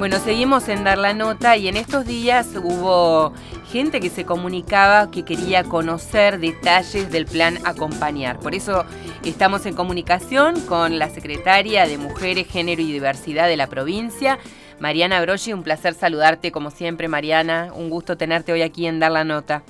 Bueno, seguimos en Dar la Nota y en estos días hubo gente que se comunicaba que quería conocer detalles del plan Acompañar. Por eso estamos en comunicación con la secretaria de Mujeres, Género y Diversidad de la provincia, Mariana Broggi. Un placer saludarte como siempre, Mariana. Un gusto tenerte hoy aquí en Dar la Nota.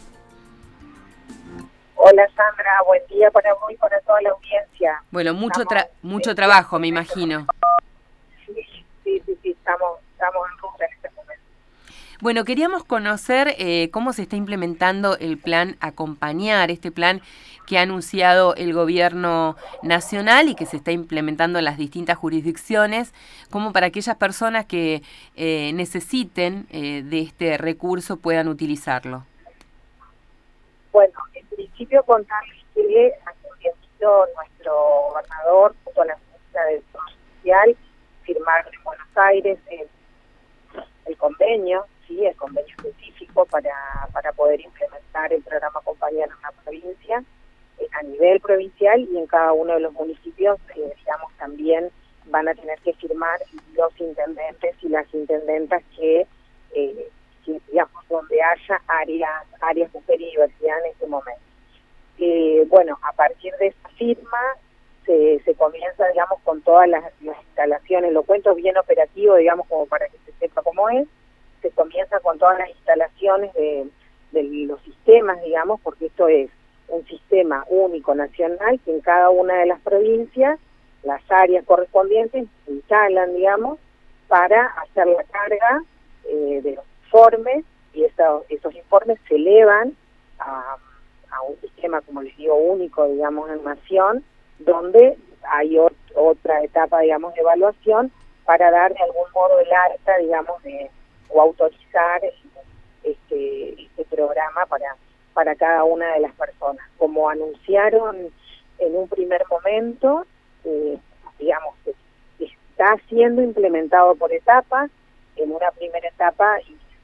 Hola Sandra, buen día para vos y para toda la audiencia. Bueno, mucho trabajo, me imagino. Sí, estamos en ruta en este momento. Bueno, queríamos conocer cómo se está implementando el plan Acompañar, este plan que ha anunciado el gobierno nacional y que se está implementando en las distintas jurisdicciones, como para aquellas personas que necesiten de este recurso puedan utilizarlo. Bueno, en principio contarles que hace un tiempito nuestro gobernador, junto a la ministra de Desarrollo Social, firmaron en Buenos Aires el convenio, ¿sí? El convenio específico para poder implementar el programa Acompañar en la provincia, a nivel provincial, y en cada uno de los municipios, digamos, también van a tener que firmar los intendentes y las intendentas que digamos, donde haya áreas mujer y diversidad en este momento. Bueno, a partir de esa firma se comienza, digamos, con todas las instalaciones, lo cuento bien operativo, digamos, como para que se sepa cómo es. Se comienza con todas las instalaciones de los sistemas, digamos, porque esto es un sistema único nacional que en cada una de las provincias, las áreas correspondientes se instalan, digamos, para hacer la carga de los informes, y esos informes se elevan a un sistema, como les digo, único, digamos, en nación, donde hay otra etapa, digamos, de evaluación para dar de algún modo el alta, digamos, o autorizar este programa para cada una de las personas. Como anunciaron en un primer momento, digamos, está siendo implementado por etapas. En una primera etapa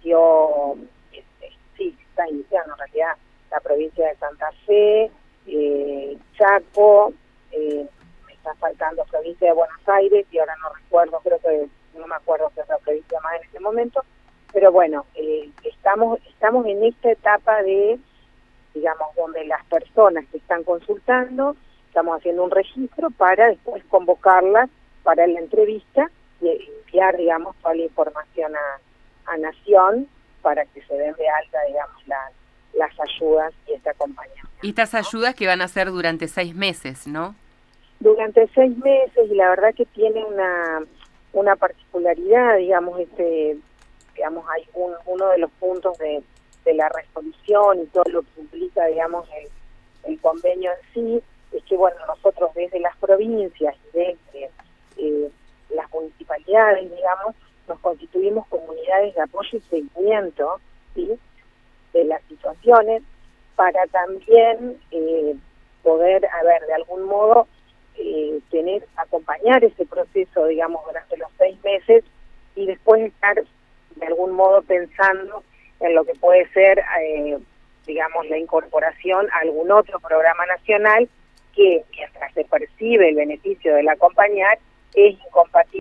está iniciando en realidad la provincia de Santa Fe, Chaco, me está faltando provincia de Buenos Aires, y ahora no me acuerdo qué otra provincia más en este momento, pero bueno, estamos en esta etapa de, digamos, donde las personas que están consultando, estamos haciendo un registro para después convocarlas para la entrevista y enviar, digamos, toda la información a Nación para que se den de alta, digamos, las ayudas y este acompañamiento. Y estas ayudas que van a ser durante 6 meses, ¿no? Durante 6 meses, y la verdad que tiene una particularidad, digamos, digamos, hay uno de los puntos de la resolución y todo lo que implica, digamos, el convenio en sí, es que, bueno, nosotros desde las provincias y desde las municipalidades, digamos, nos constituimos comunidades de apoyo y seguimiento, ¿sí?, de las situaciones, para también poder, de algún modo, acompañar ese proceso, digamos, durante los 6 meses, y después estar de algún modo pensando en lo que puede ser, digamos, la incorporación a algún otro programa nacional que, mientras se percibe el beneficio del acompañar, es incompatible